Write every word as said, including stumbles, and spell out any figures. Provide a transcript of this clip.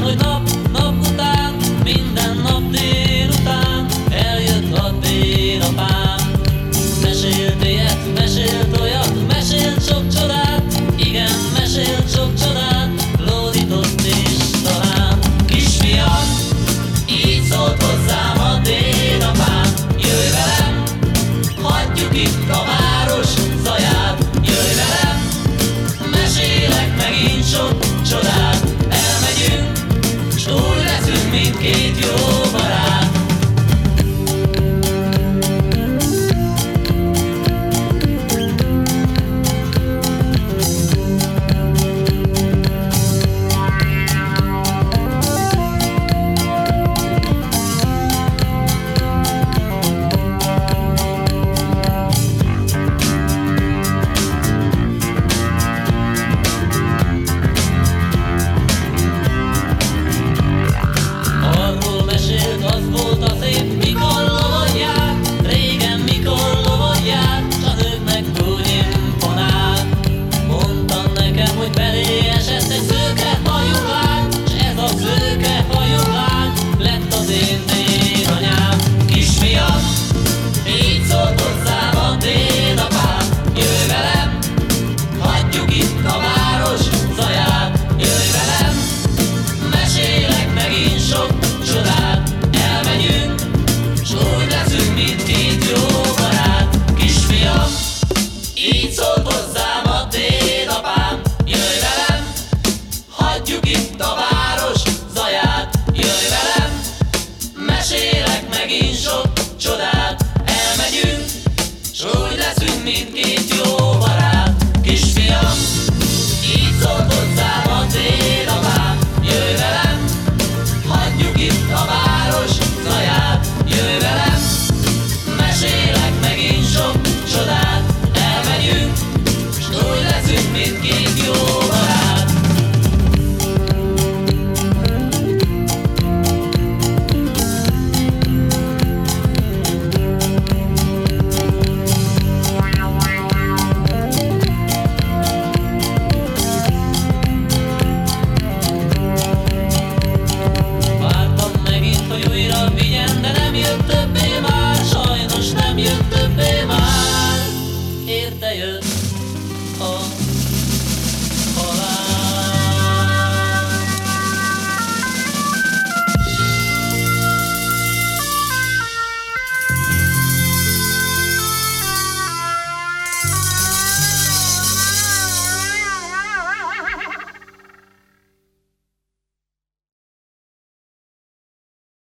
hogy nap, nap után, minden nap délután eljött a dédapám. Mesélt ilyet, mesélt olyat, mesélt sok csodát, igen, mesélt sok csodát, lódított is talán. Kisfiam, így szólt hozzám a dédapám, jöjj velem, hagyjuk itt a város zaját, jöjj velem, mesélek megint sok csodát. Elmegyünk, s úgy leszünk mindkét jó barát. Így szólt hozzám a dédapám, jöjj velem, hagyjuk itt a város zaját, jöjj velem, mesélek megint sok csodát. Elmegyünk, s úgy leszünk mindkét jó barát. Kisfiam, így szólt hozzám a dédapám, jöjj velem, hagyjuk itt a város zaját, jöjj velem, mesélek megint sok csodát. Elmegyünk, s úgy leszünk mindkét jó barát. Vártam megint, hogy újra vigyen, de nem jött többé már, sajnos nem jött többé már. Érte jött